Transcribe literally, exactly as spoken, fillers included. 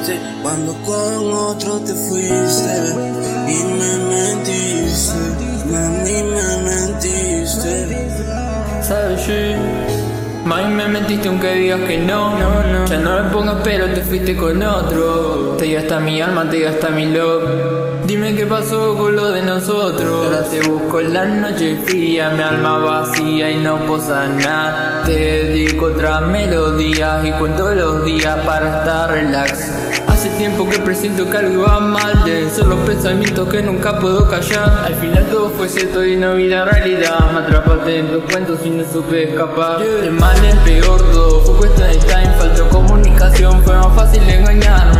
triste cuando con otro te fuiste y me mentiste, mami, me mentiste. ¿Sabes, sí? Mami, me mentiste aunque digas que no, no, no. Ya no me pongas pero te fuiste con otro. Te gasta mi alma, te gasta mi love. Dime qué pasó con lo de nosotros. Ahora te busco en la noche fría, mi alma vacía y no posa nada. Te dedico otras melodías y cuento los días para estar relax. Hace tiempo que presiento que algo va mal, de son los pensamientos que nunca puedo callar. Al final todo fue cierto y no vi la realidad. Me atrapaste en tus cuentos y no supe escapar. De mal en peor todo fue cuestión de time, faltó comunicación, fue más fácil engañar.